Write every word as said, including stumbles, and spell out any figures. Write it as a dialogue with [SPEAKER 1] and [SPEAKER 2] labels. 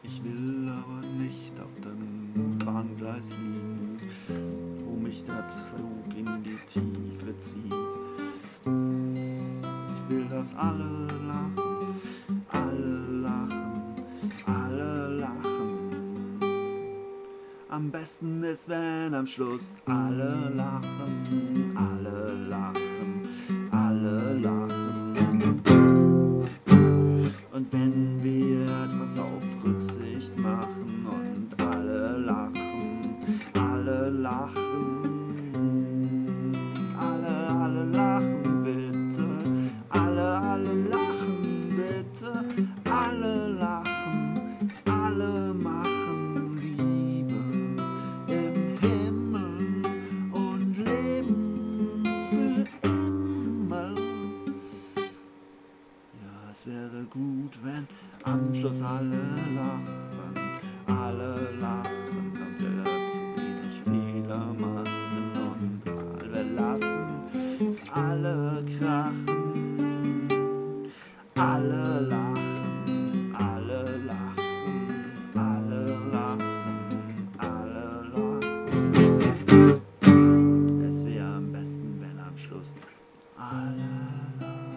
[SPEAKER 1] Ich will aber nicht auf dem Bahngleis liegen, wo mich der Zug in die Tiefe zieht. Ich will, dass alle lachen, alle lachen, alle lachen. Am besten ist, wenn am Schluss alle lachen, alle lachen, alle lachen. Und wenn wir etwas auf Rücksicht machen und alle lachen, alle lachen, alle, alle lachen bitte, alle, alle lachen bitte, alle lachen, alle machen Liebe im Himmel und leben für immer. Ja, es wäre gut, wenn am Schluss alle lachen, alle lachen und wir zu wenig Fehler machen und wir lassen es alle krachen, alle lachen, alle lachen, alle lachen, alle lachen. Es wäre am besten, wenn am Schluss alle lachen.